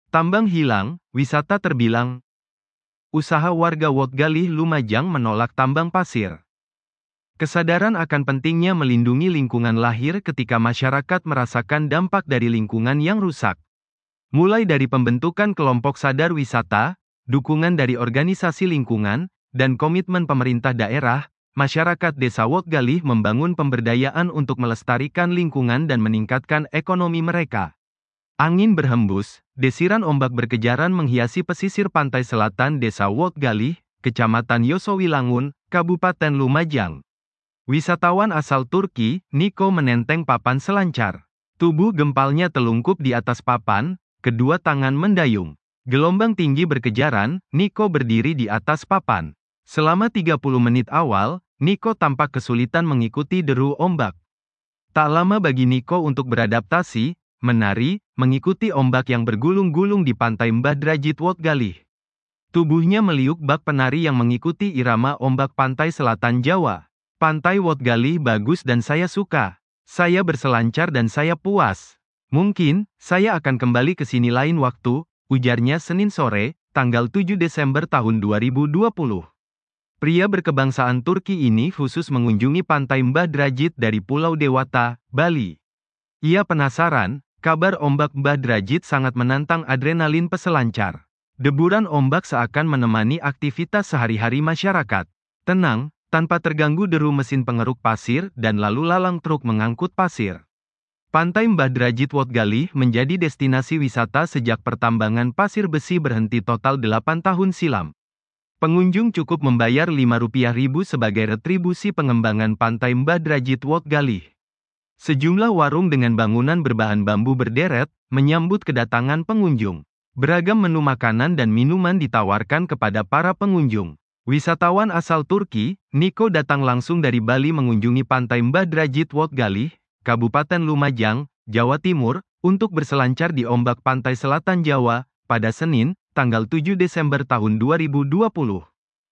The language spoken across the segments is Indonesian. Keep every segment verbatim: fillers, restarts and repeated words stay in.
Tambang hilang, wisata terbilang. Usaha warga Wat Galih Lumajang menolak tambang pasir. Kesadaran akan pentingnya melindungi lingkungan lahir ketika masyarakat merasakan dampak dari lingkungan yang rusak. Mulai dari pembentukan kelompok sadar wisata, dukungan dari organisasi lingkungan, dan komitmen pemerintah daerah, masyarakat Desa Wat Galih membangun pemberdayaan untuk melestarikan lingkungan dan meningkatkan ekonomi mereka. Angin berhembus, desiran ombak berkejaran menghiasi pesisir pantai selatan Desa Wat Galih, Kecamatan Yosowilangun, Kabupaten Lumajang. Wisatawan asal Turki, Niko menenteng papan selancar. Tubuh gempalnya telungkup di atas papan, kedua tangan mendayung. Gelombang tinggi berkejaran, Niko berdiri di atas papan. Selama tiga puluh menit awal, Niko tampak kesulitan mengikuti deru ombak. Tak lama bagi Niko untuk beradaptasi, menari, mengikuti ombak yang bergulung-gulung di pantai Mbah Drajit Wat Galih. Tubuhnya meliuk bak penari yang mengikuti irama ombak pantai selatan Jawa. Pantai Wat Galih bagus dan saya suka. Saya berselancar dan saya puas. Mungkin, saya akan kembali ke sini lain waktu, ujarnya Senin sore, tanggal tujuh Desember tahun dua ribu dua puluh. Pria berkebangsaan Turki ini khusus mengunjungi pantai Mbah Drajit dari Pulau Dewata, Bali. Ia penasaran, kabar ombak Mbah Drajit sangat menantang adrenalin peselancar. Deburan ombak seakan menemani aktivitas sehari-hari masyarakat. Tenang, tanpa terganggu deru mesin pengeruk pasir dan lalu lalang truk mengangkut pasir. Pantai Mbah Drajit Wat Galih menjadi destinasi wisata sejak pertambangan pasir besi berhenti total delapan tahun silam. Pengunjung cukup membayar lima rupiah ribu sebagai retribusi pengembangan pantai Mbah Drajit Wat Galih. Sejumlah warung dengan bangunan berbahan bambu berderet, menyambut kedatangan pengunjung. Beragam menu makanan dan minuman ditawarkan kepada para pengunjung. Wisatawan asal Turki, Niko datang langsung dari Bali mengunjungi pantai Mbah Drajit Wat Galih, Kabupaten Lumajang, Jawa Timur, untuk berselancar di ombak pantai selatan Jawa, pada Senin, tanggal tujuh Desember tahun dua ribu dua puluh.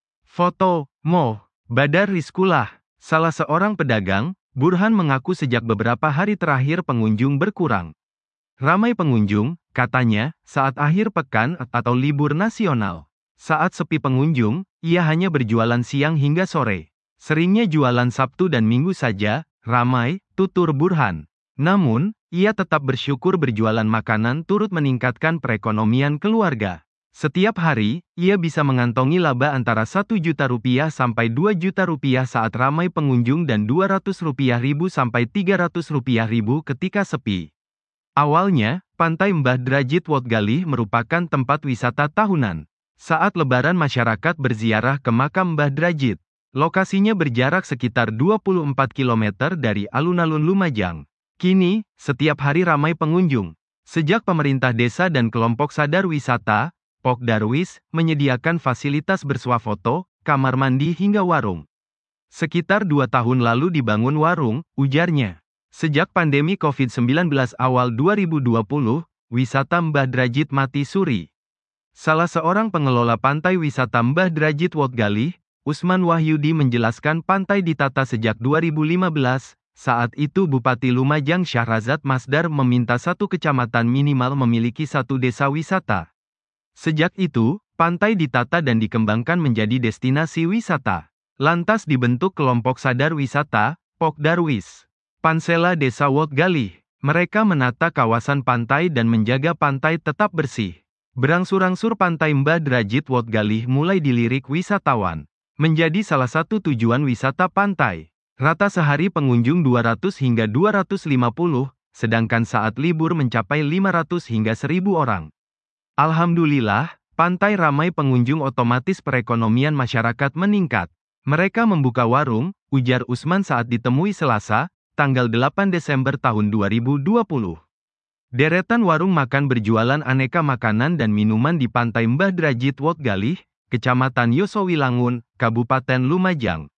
Foto, Moh Badar Rizkulah, salah seorang pedagang, Burhan mengaku sejak beberapa hari terakhir pengunjung berkurang. Ramai pengunjung, katanya, saat akhir pekan atau libur nasional. Saat sepi pengunjung, ia hanya berjualan siang hingga sore. Seringnya jualan Sabtu dan Minggu saja, ramai, tutur Burhan. Namun, ia tetap bersyukur berjualan makanan turut meningkatkan perekonomian keluarga. Setiap hari, ia bisa mengantongi laba antara satu juta rupiah sampai dua juta rupiah saat ramai pengunjung dan dua ratus rupiah ribu sampai tiga ratus rupiah ribu ketika sepi. Awalnya, pantai Mbah Drajit Wat Galih merupakan tempat wisata tahunan. Saat Lebaran masyarakat berziarah ke makam Mbah Drajit. Lokasinya berjarak sekitar dua puluh empat kilometer dari alun-alun Lumajang. Kini, setiap hari ramai pengunjung. Sejak pemerintah desa dan kelompok sadar wisata, Pokdarwis, menyediakan fasilitas bersuah foto, kamar mandi hingga warung. Sekitar dua tahun lalu dibangun warung, ujarnya. Sejak pandemi covid sembilan belas awal dua ribu dua puluh, wisata Mbah Drajit mati suri. Salah seorang pengelola pantai wisata Mbah Drajit Wat Galih, Usman Wahyudi menjelaskan pantai ditata sejak dua ribu lima belas, saat itu Bupati Lumajang Syahrazad Masdar meminta satu kecamatan minimal memiliki satu desa wisata. Sejak itu, pantai ditata dan dikembangkan menjadi destinasi wisata. Lantas dibentuk kelompok sadar wisata, Pokdarwis. Pansela Desa Wat Galih. Mereka menata kawasan pantai dan menjaga pantai tetap bersih. Berangsur-angsur pantai Mbah Drajit Wat Galih mulai dilirik wisatawan. Menjadi salah satu tujuan wisata pantai. Rata sehari pengunjung dua ratus hingga dua ratus lima puluh, sedangkan saat libur mencapai lima ratus hingga seribu orang. Alhamdulillah, pantai ramai pengunjung otomatis perekonomian masyarakat meningkat. Mereka membuka warung, ujar Usman saat ditemui Selasa, tanggal delapan Desember tahun dua ribu dua puluh. Deretan warung makan berjualan aneka makanan dan minuman di pantai Mbah Drajit Wat Galih, Kecamatan Yosowilangun, Kabupaten Lumajang.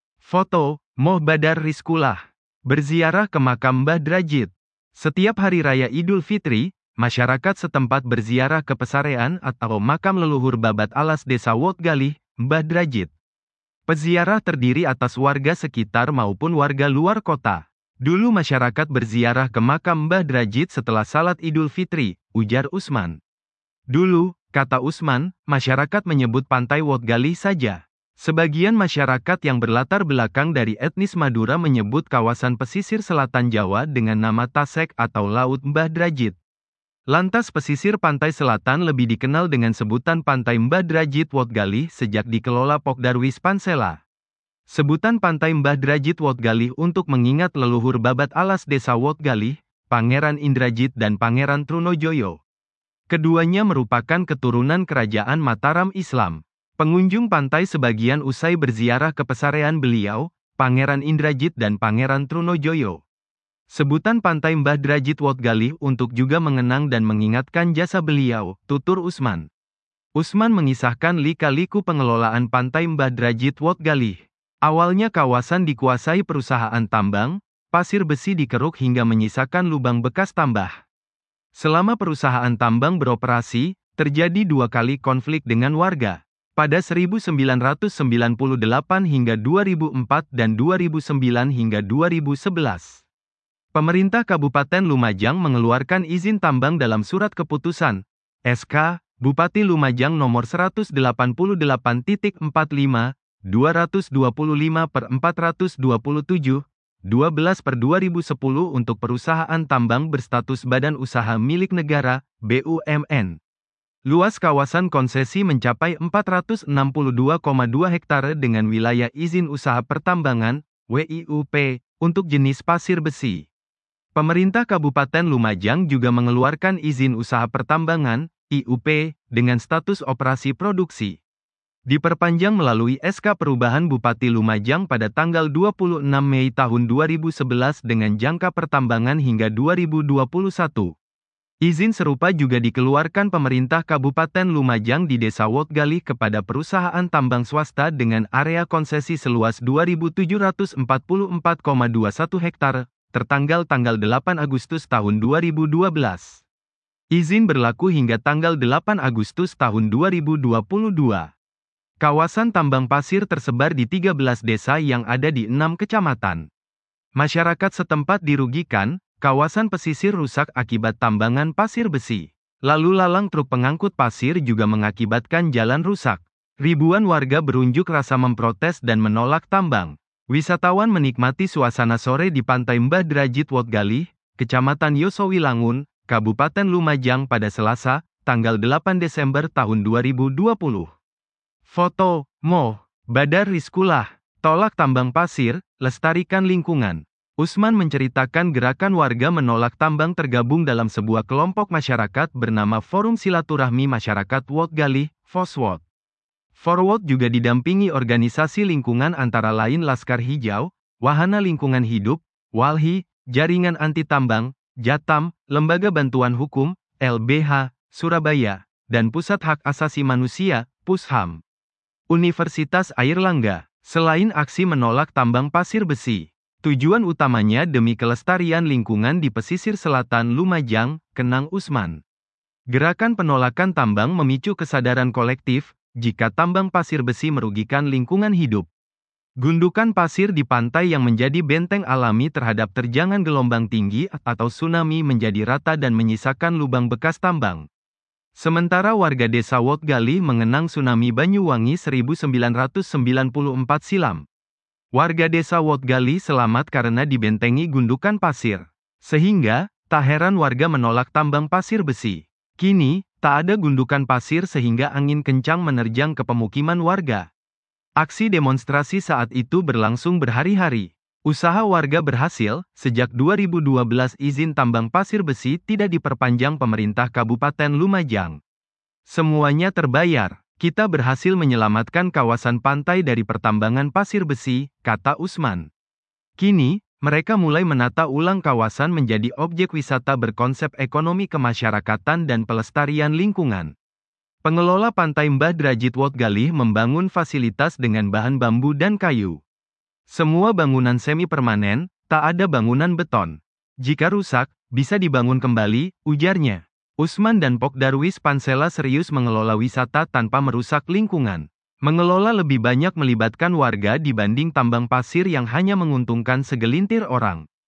Foto, Moh Badar Rizkulah. Berziarah ke makam Mbah Drajit. Setiap hari raya Idul Fitri, masyarakat setempat berziarah ke pesarean atau makam leluhur babat alas Desa Wat Galih, Mbah Drajit. Peziarah terdiri atas warga sekitar maupun warga luar kota. Dulu masyarakat berziarah ke makam Mbah Drajit setelah salat Idul Fitri, ujar Usman. Dulu, kata Usman, masyarakat menyebut pantai Wat Galih saja. Sebagian masyarakat yang berlatar belakang dari etnis Madura menyebut kawasan pesisir selatan Jawa dengan nama Tasek atau Laut Mbah Drajit. Lantas pesisir pantai selatan lebih dikenal dengan sebutan Pantai Mbah Drajit Wat Galih sejak dikelola Pokdarwis Pansela. Sebutan Pantai Mbah Drajit Wat Galih untuk mengingat leluhur babat alas desa Wat Galih, Pangeran Indrajit dan Pangeran Trunojoyo. Keduanya merupakan keturunan kerajaan Mataram Islam. Pengunjung pantai sebagian usai berziarah ke pesarean beliau, Pangeran Indrajit dan Pangeran Trunojoyo. Sebutan Pantai Mbah Drajit Wat Galih untuk juga mengenang dan mengingatkan jasa beliau, tutur Usman. Usman mengisahkan lika-liku pengelolaan Pantai Mbah Drajit Wat Galih. Awalnya kawasan dikuasai perusahaan tambang, pasir besi dikeruk hingga menyisakan lubang bekas tambah. Selama perusahaan tambang beroperasi, terjadi dua kali konflik dengan warga. Pada seribu sembilan ratus sembilan puluh delapan hingga dua ribu empat dan dua ribu sembilan hingga dua ribu sebelas. Pemerintah Kabupaten Lumajang mengeluarkan izin tambang dalam surat keputusan, S K, Bupati Lumajang nomor seratus delapan puluh delapan titik empat lima, dua ratus dua puluh lima per empat ratus dua puluh tujuh, dua belas per dua ribu sepuluh untuk perusahaan tambang berstatus badan usaha milik negara, B U M N. Luas kawasan konsesi mencapai empat ratus enam puluh dua koma dua hektare dengan wilayah izin usaha pertambangan, W I U P, untuk jenis pasir besi. Pemerintah Kabupaten Lumajang juga mengeluarkan izin usaha pertambangan, I U P, dengan status operasi produksi. Diperpanjang melalui S K Perubahan Bupati Lumajang pada tanggal dua puluh enam Mei tahun dua ribu sebelas dengan jangka pertambangan hingga dua ribu dua puluh satu. Izin serupa juga dikeluarkan pemerintah Kabupaten Lumajang di Desa Wat Galih kepada perusahaan tambang swasta dengan area konsesi seluas dua ribu tujuh ratus empat puluh empat koma dua satu hektare. Tertanggal tanggal delapan Agustus tahun dua ribu dua belas. Izin berlaku hingga tanggal delapan Agustus tahun dua ribu dua puluh dua. Kawasan tambang pasir tersebar di tiga belas desa yang ada di enam kecamatan. Masyarakat setempat dirugikan, kawasan pesisir rusak akibat tambangan pasir besi. Lalu lalang truk pengangkut pasir juga mengakibatkan jalan rusak. Ribuan warga berunjuk rasa memprotes dan menolak tambang. Wisatawan menikmati suasana sore di Pantai Mbah Drajit Wat Galih, Kecamatan Yosowilangun, Kabupaten Lumajang pada Selasa, tanggal delapan Desember tahun dua ribu dua puluh. Foto, Mo, Badar Rizkulah, tolak tambang pasir, lestarikan lingkungan. Usman menceritakan gerakan warga menolak tambang tergabung dalam sebuah kelompok masyarakat bernama Forum Silaturahmi Masyarakat Wat Galih, Foswat. Forward juga didampingi organisasi lingkungan antara lain Laskar Hijau, Wahana Lingkungan Hidup, Walhi, Jaringan Anti Tambang, Jatam, Lembaga Bantuan Hukum, L B H, Surabaya, dan Pusat Hak Asasi Manusia, Pusham. Universitas Airlangga, selain aksi menolak tambang pasir besi, tujuan utamanya demi kelestarian lingkungan di pesisir selatan Lumajang, kenang Usman. Gerakan penolakan tambang memicu kesadaran kolektif, jika tambang pasir besi merugikan lingkungan hidup. Gundukan pasir di pantai yang menjadi benteng alami terhadap terjangan gelombang tinggi atau tsunami menjadi rata dan menyisakan lubang bekas tambang. Sementara warga desa Wat Galih mengenang tsunami Banyuwangi seribu sembilan ratus sembilan puluh empat silam. Warga desa Wat Galih selamat karena dibentengi gundukan pasir. Sehingga, tak heran warga menolak tambang pasir besi. Kini, tak ada gundukan pasir sehingga angin kencang menerjang ke pemukiman warga. Aksi demonstrasi saat itu berlangsung berhari-hari. Usaha warga berhasil, sejak dua ribu dua belas izin tambang pasir besi tidak diperpanjang pemerintah Kabupaten Lumajang. Semuanya terbayar, kita berhasil menyelamatkan kawasan pantai dari pertambangan pasir besi, kata Usman. Kini, mereka mulai menata ulang kawasan menjadi objek wisata berkonsep ekonomi kemasyarakatan dan pelestarian lingkungan. Pengelola Pantai Mbah Drajit Wat Galih membangun fasilitas dengan bahan bambu dan kayu. Semua bangunan semi permanen, tak ada bangunan beton. Jika rusak, bisa dibangun kembali, ujarnya. Usman dan Pokdarwis Pansela serius mengelola wisata tanpa merusak lingkungan. Mengelola lebih banyak melibatkan warga dibanding tambang pasir yang hanya menguntungkan segelintir orang.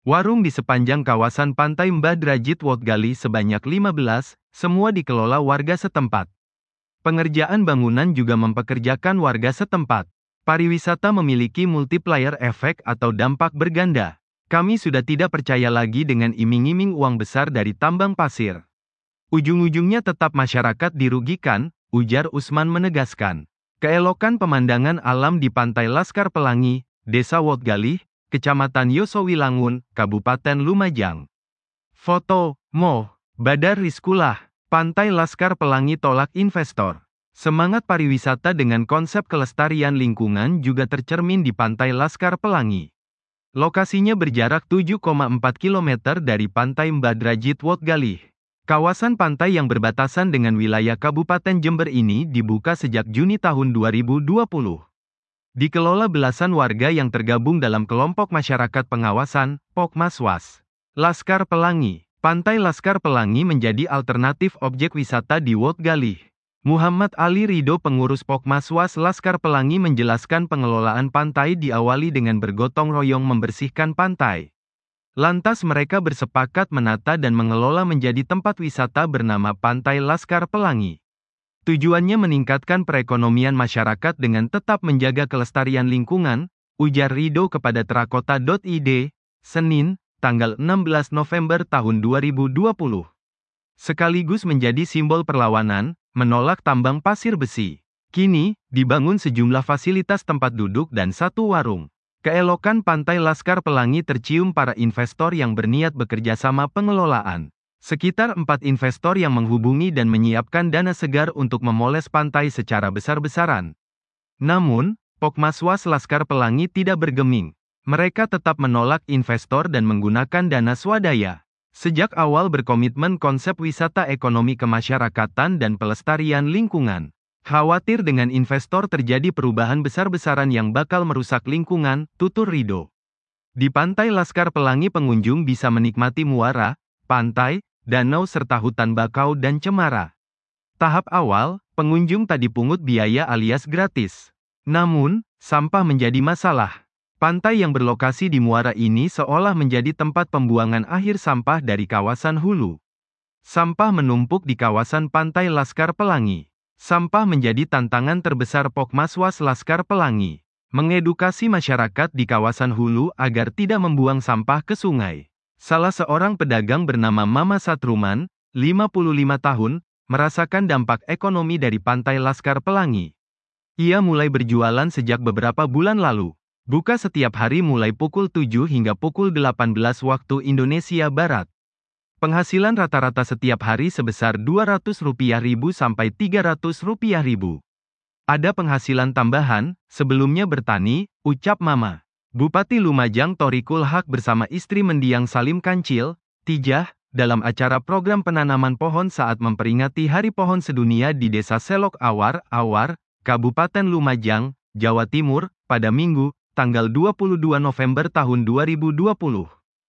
Warung di sepanjang kawasan pantai Mbah Drajit Wotgali sebanyak lima belas, semua dikelola warga setempat. Pengerjaan bangunan juga mempekerjakan warga setempat. Pariwisata memiliki multiplier efek atau dampak berganda. Kami sudah tidak percaya lagi dengan iming-iming uang besar dari tambang pasir. Ujung-ujungnya tetap masyarakat dirugikan, ujar Usman menegaskan. Keelokan pemandangan alam di Pantai Laskar Pelangi, Desa Wotgalih, Kecamatan Yosowilangun, Kabupaten Lumajang. Foto, Mo. Badar Rizkulah, Pantai Laskar Pelangi tolak investor. Semangat pariwisata dengan konsep kelestarian lingkungan juga tercermin di Pantai Laskar Pelangi. Lokasinya berjarak tujuh koma empat kilometer dari Pantai Mbah Drajit Wotgalih. Kawasan pantai yang berbatasan dengan wilayah Kabupaten Jember ini dibuka sejak Juni tahun dua ribu dua puluh. Dikelola belasan warga yang tergabung dalam kelompok masyarakat pengawasan, Pokmaswas. Laskar Pelangi. Pantai Laskar Pelangi menjadi alternatif objek wisata di Wotgalih. Muhammad Ali Ridho, pengurus Pokmaswas Laskar Pelangi, menjelaskan pengelolaan pantai diawali dengan bergotong royong membersihkan pantai. Lantas mereka bersepakat menata dan mengelola menjadi tempat wisata bernama Pantai Laskar Pelangi. Tujuannya meningkatkan perekonomian masyarakat dengan tetap menjaga kelestarian lingkungan, ujar Ridho kepada terakota titik i d, Senin, tanggal enam belas November tahun dua ribu dua puluh. Sekaligus menjadi simbol perlawanan, menolak tambang pasir besi. Kini, dibangun sejumlah fasilitas tempat duduk dan satu warung. Keelokan Pantai Laskar Pelangi tercium para investor yang berniat bekerja sama pengelolaan. Sekitar empat investor yang menghubungi dan menyiapkan dana segar untuk memoles pantai secara besar-besaran. Namun, Pokmaswas Laskar Pelangi tidak bergeming. Mereka tetap menolak investor dan menggunakan dana swadaya. Sejak awal berkomitmen konsep wisata ekonomi kemasyarakatan dan pelestarian lingkungan. Khawatir dengan investor terjadi perubahan besar-besaran yang bakal merusak lingkungan, tutur Ridho. Di Pantai Laskar Pelangi pengunjung bisa menikmati muara, pantai, danau serta hutan bakau dan cemara. Tahap awal, pengunjung tak dipungut biaya alias gratis. Namun, sampah menjadi masalah. Pantai yang berlokasi di muara ini seolah menjadi tempat pembuangan akhir sampah dari kawasan hulu. Sampah menumpuk di kawasan Pantai Laskar Pelangi. Sampah menjadi tantangan terbesar Pokmaswas Laskar Pelangi. Mengedukasi masyarakat di kawasan hulu agar tidak membuang sampah ke sungai. Salah seorang pedagang bernama Mama Satruman, lima puluh lima tahun, merasakan dampak ekonomi dari Pantai Laskar Pelangi. Ia mulai berjualan sejak beberapa bulan lalu. Buka setiap hari mulai pukul tujuh hingga pukul delapan belas waktu Indonesia Barat. Penghasilan rata-rata setiap hari sebesar dua ratus rupiah ribu sampai tiga ratus rupiah ribu. Ada penghasilan tambahan, sebelumnya bertani, ucap Mama. Bupati Lumajang Thoriqul Haq bersama istri mendiang Salim Kancil, Tijah, dalam acara program penanaman pohon saat memperingati Hari Pohon Sedunia di Desa Selok Awar, Awar, Kabupaten Lumajang, Jawa Timur, pada Minggu, tanggal dua puluh dua November tahun dua ribu dua puluh.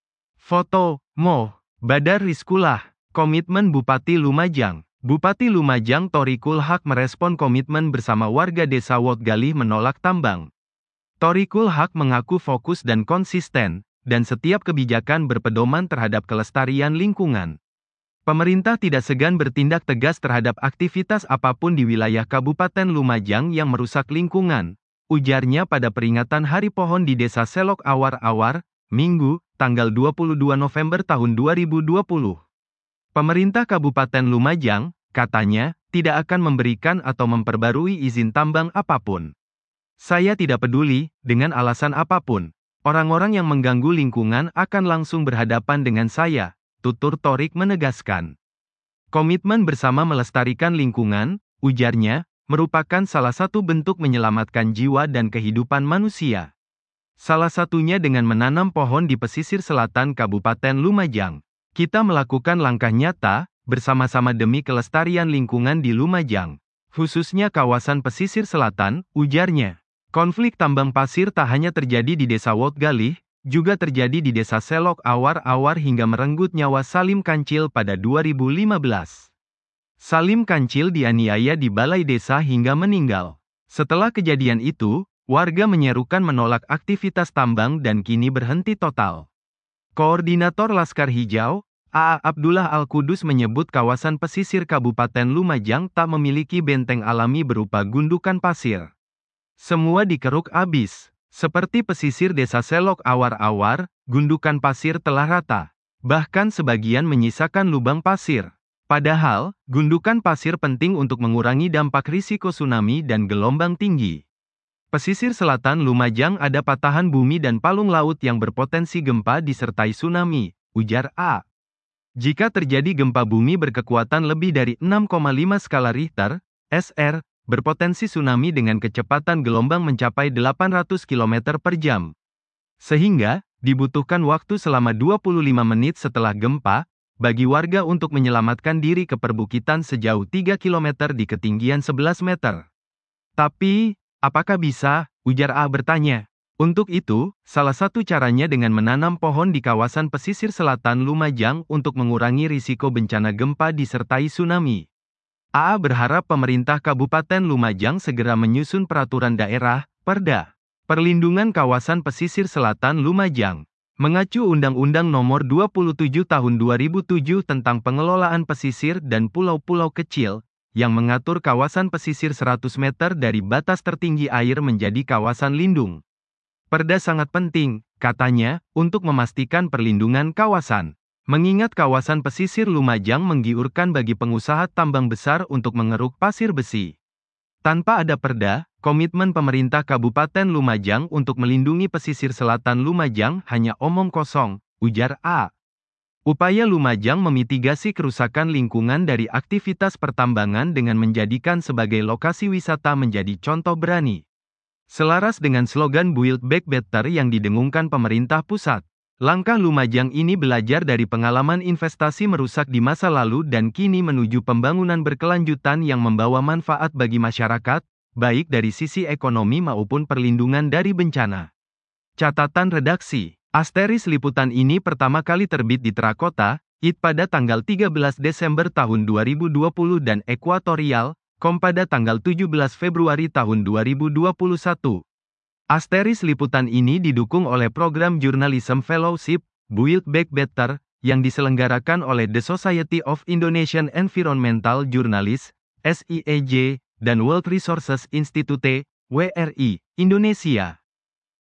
Foto, Mo. Badar Rizkulah. Komitmen Bupati Lumajang. Bupati Lumajang Thoriqul Haq merespon komitmen bersama warga Desa Wotgalih menolak tambang. Thoriqul Haq mengaku fokus dan konsisten, dan setiap kebijakan berpedoman terhadap kelestarian lingkungan. Pemerintah tidak segan bertindak tegas terhadap aktivitas apapun di wilayah Kabupaten Lumajang yang merusak lingkungan, ujarnya pada peringatan Hari Pohon di Desa Selok Awar-Awar, Minggu, tanggal dua puluh dua November tahun dua ribu dua puluh. Pemerintah Kabupaten Lumajang, katanya, tidak akan memberikan atau memperbarui izin tambang apapun. Saya tidak peduli, dengan alasan apapun. Orang-orang yang mengganggu lingkungan akan langsung berhadapan dengan saya, tutur Thoriq menegaskan. Komitmen bersama melestarikan lingkungan, ujarnya, merupakan salah satu bentuk menyelamatkan jiwa dan kehidupan manusia. Salah satunya dengan menanam pohon di pesisir selatan Kabupaten Lumajang. Kita melakukan langkah nyata, bersama-sama demi kelestarian lingkungan di Lumajang, khususnya kawasan pesisir selatan, ujarnya. Konflik tambang pasir tak hanya terjadi di Desa Wotgalih, juga terjadi di Desa Selok Awar-Awar hingga merenggut nyawa Salim Kancil pada dua ribu lima belas. Salim Kancil dianiaya di balai desa hingga meninggal. Setelah kejadian itu, warga menyerukan menolak aktivitas tambang dan kini berhenti total. Koordinator Laskar Hijau, A A Abdullah Al-Kudus menyebut kawasan pesisir Kabupaten Lumajang tak memiliki benteng alami berupa gundukan pasir. Semua dikeruk abis. Seperti pesisir desa Selok Awar-Awar, gundukan pasir telah rata. Bahkan sebagian menyisakan lubang pasir. Padahal, gundukan pasir penting untuk mengurangi dampak risiko tsunami dan gelombang tinggi. Pesisir selatan Lumajang ada patahan bumi dan palung laut yang berpotensi gempa disertai tsunami, ujar A. Jika terjadi gempa bumi berkekuatan lebih dari enam koma lima skala Richter, S R, berpotensi tsunami dengan kecepatan gelombang mencapai delapan ratus kilometer per jam. Sehingga, dibutuhkan waktu selama dua puluh lima menit setelah gempa, bagi warga untuk menyelamatkan diri ke perbukitan sejauh tiga kilometer di ketinggian sebelas meter. Tapi, apakah bisa? Ujar A bertanya. Untuk itu, salah satu caranya dengan menanam pohon di kawasan pesisir selatan Lumajang untuk mengurangi risiko bencana gempa disertai tsunami. A A berharap pemerintah Kabupaten Lumajang segera menyusun peraturan daerah, Perda, Perlindungan Kawasan Pesisir Selatan Lumajang, mengacu Undang-Undang Nomor dua puluh tujuh Tahun dua ribu tujuh tentang Pengelolaan Pesisir dan Pulau-Pulau Kecil, yang mengatur kawasan pesisir seratus meter dari batas tertinggi air menjadi kawasan lindung. Perda sangat penting, katanya, untuk memastikan perlindungan kawasan. Mengingat kawasan pesisir Lumajang menggiurkan bagi pengusaha tambang besar untuk mengeruk pasir besi. Tanpa ada perda, komitmen pemerintah Kabupaten Lumajang untuk melindungi pesisir selatan Lumajang hanya omong kosong, ujar A. Upaya Lumajang memitigasi kerusakan lingkungan dari aktivitas pertambangan dengan menjadikan sebagai lokasi wisata menjadi contoh berani. Selaras dengan slogan Build Back Better yang didengungkan pemerintah pusat, langkah Lumajang ini belajar dari pengalaman investasi merusak di masa lalu dan kini menuju pembangunan berkelanjutan yang membawa manfaat bagi masyarakat, baik dari sisi ekonomi maupun perlindungan dari bencana. Catatan redaksi, Asteris liputan ini pertama kali terbit di Terakota, I D pada tanggal tiga belas Desember tahun dua ribu dua puluh dan Ekuatorial, Kom pada tanggal tujuh belas Februari tahun dua ribu dua puluh satu. Asteris liputan ini didukung oleh program Journalism Fellowship, Build Back Better, yang diselenggarakan oleh The Society of Indonesian Environmental Journalists, S I E J, dan World Resources Institute, W R I, Indonesia.